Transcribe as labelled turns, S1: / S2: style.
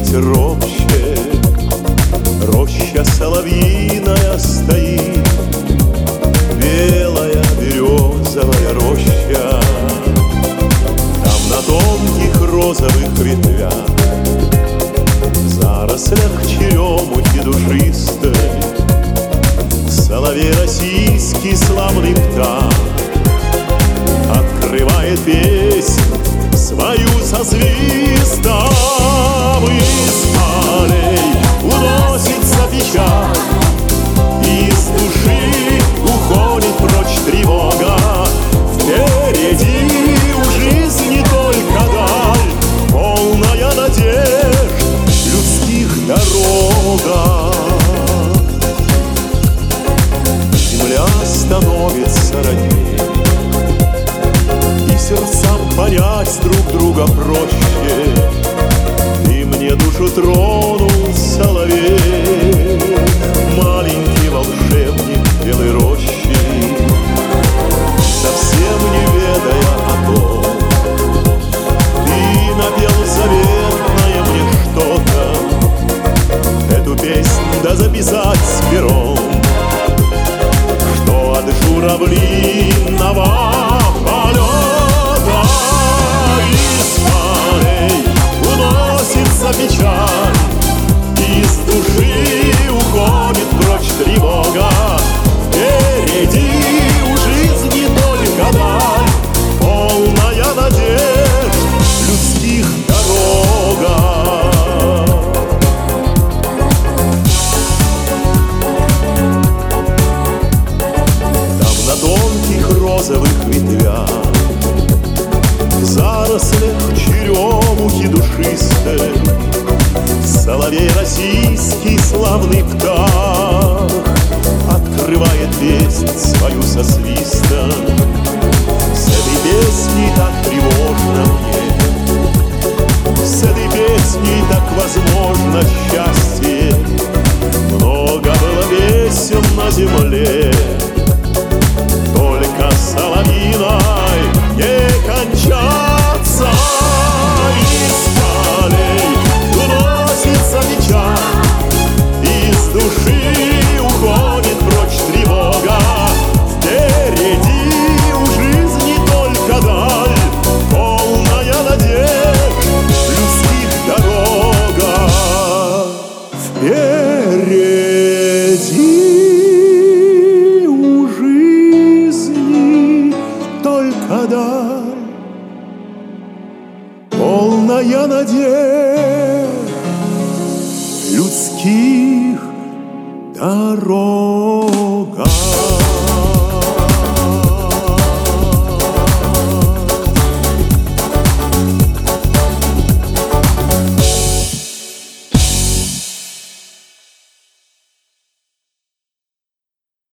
S1: ветерочек, роща соловьиная стоит, белая березовая роща. Там на тонких розовых ветвях, в зарослях черемухи душистой, соловей российский славный птах открывает песнь свою со свистом. Из полей уносится печаль, из души уходит прочь тревога. Впереди у жизни только даль, полная надежд людских дорога. Земля становится родней, и сердцам понять друг друга проще. Ты мне душу тронул, соловей, маленький волшебник белой рощи, совсем не ведая о том. Ты напел заветное мне что-то, эту песнь да записать с пером, что от журавлиного полета из полей уносится печаль, из души уходит прочь тревога. Впереди у жизни только даль, полная надежд людских дорога. На тонких розовых ветвях, в зарослях черемухи душистой, соловей российский славный птах открывает песнь свою со свистом. С этой песней так тревожно мне, с этой песней так возможно счастье. Много было песен на земле, только соловьиной не кончаться. Из полей уносится печаль, из души уходит прочь тревога. Впереди у жизни только даль, полная надежд людских дорога. Впереди даль, полная надежд людских дорог.